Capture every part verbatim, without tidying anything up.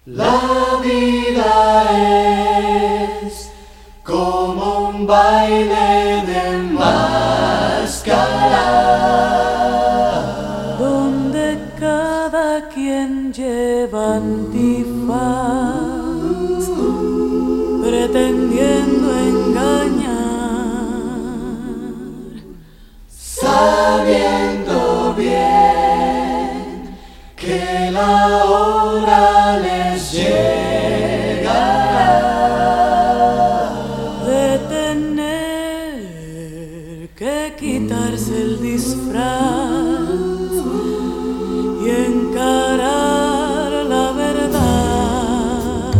La vida es como un baile de máscara, donde cada quien lleva antifaz, pretendiendo engañar, sabiendo bien que la hora les llegará de tener que quitarse el disfraz y encarar la verdad.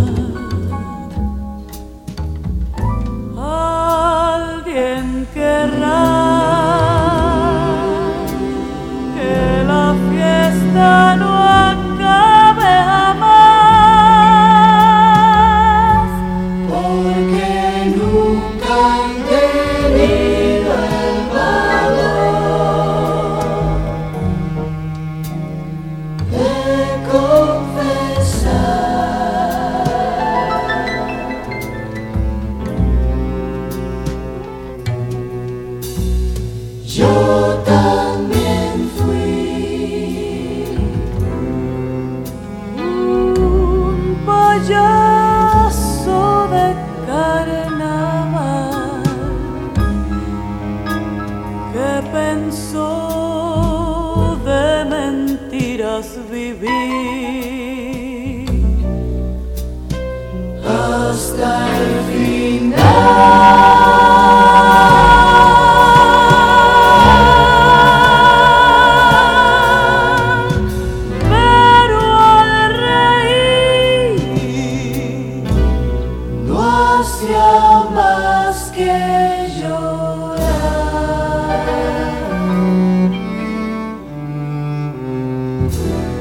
Alguien querrá que la fiesta no acabe jamás, porque nunca han tenido el valor de confesar. Yo también fui un payaso de carnaval que pensó de mentiras vivir hasta el final. Pero al reír No hacía más que llorar.